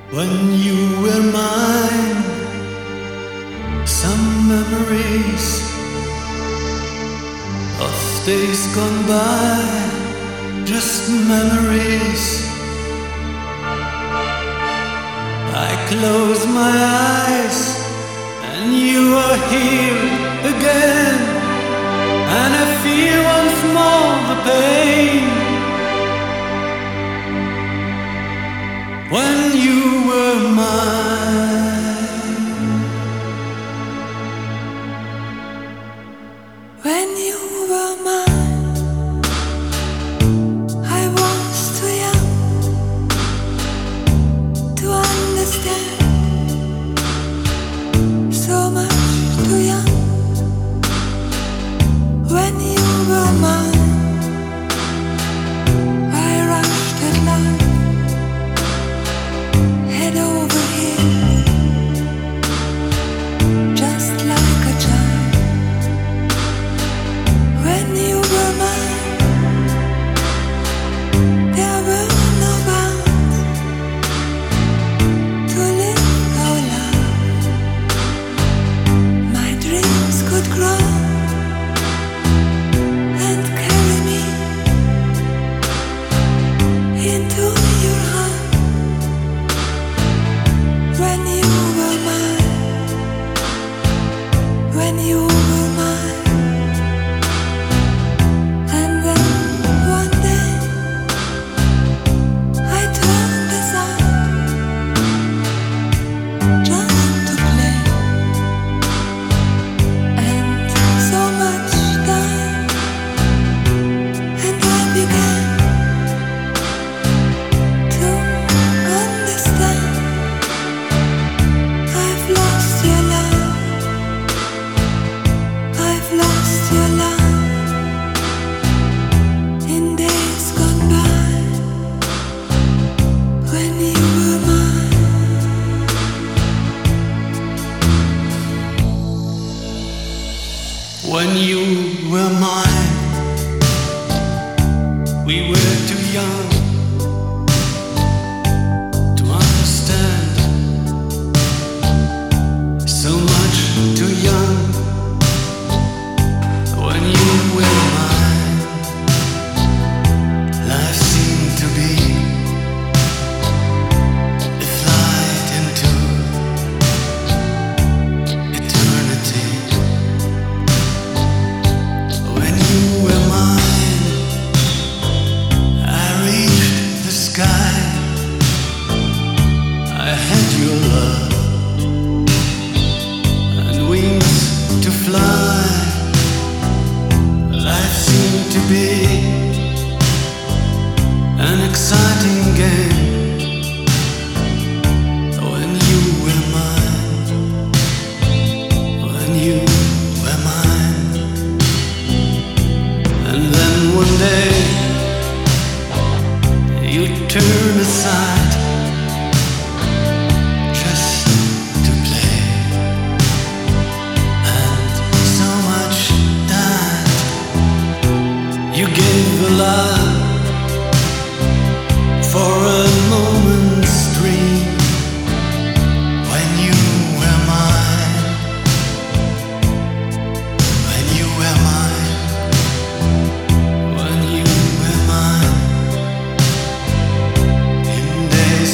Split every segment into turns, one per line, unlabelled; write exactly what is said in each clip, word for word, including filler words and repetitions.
When you were mine, some memories of days gone by, just memories. I close my eyes and you are here again, and I feel once more the pain. When you were mine,
when you were mine, I was too young to understand, so much too young. When you were mine, I rushed at life head over heels, just like a child. When you were mine, there were no bounds to live our life. My dreams could grow and carry me into your heart. When you were mine, when you were mine, and then one day I turned aside just to play, and so much died, and I began to understand. I've lost your love, I've lost your love in days gone by, when you were mine.
when you were mine, we were too young to understand, so much too young. When you were mine, life seemed to be a flight into eternity. When you were mine, I reached the sky. I had your love and wings to fly. Life seemed to be an exciting game. When you were mine, when you were mine, and then one day you turned aside just to play, and so much died. You gave a love for a moment's dream. When you were mine, when you were mine, when you were mine, in days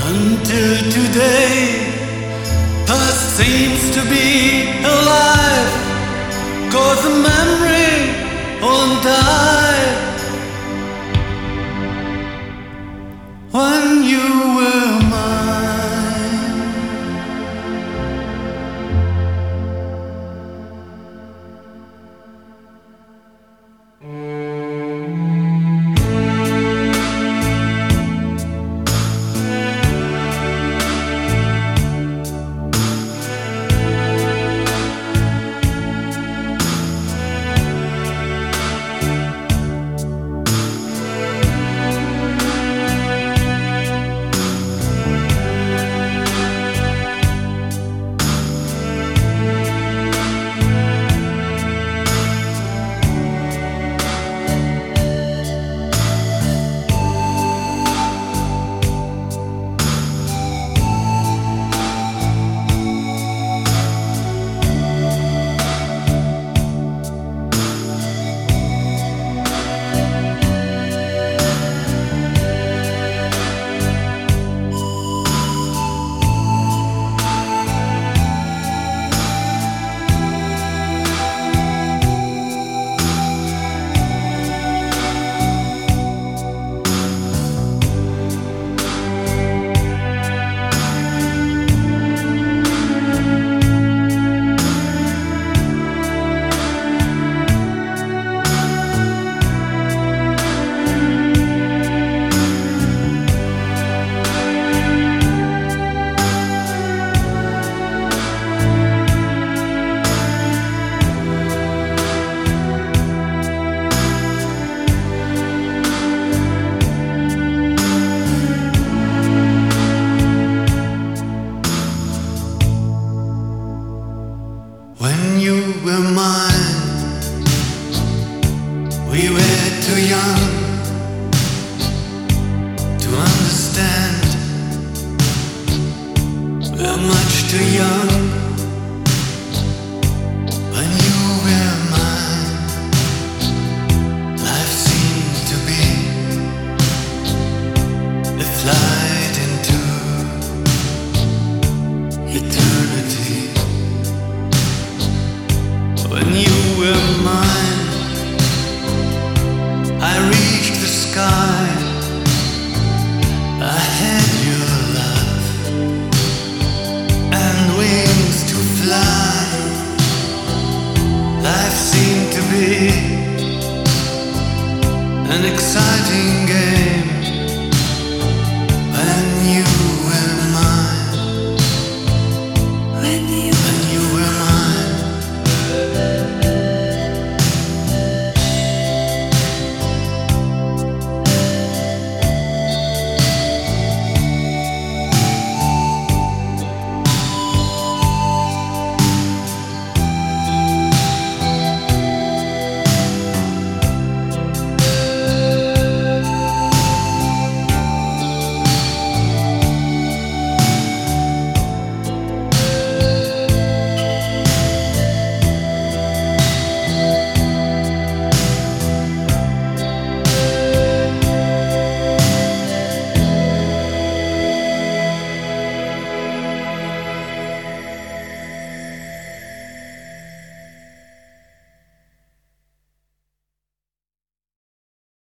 until today. Past seems to be alive, 'cause the memory won't die. When you were mine, when you were mine, we were too young to understand. We're much too young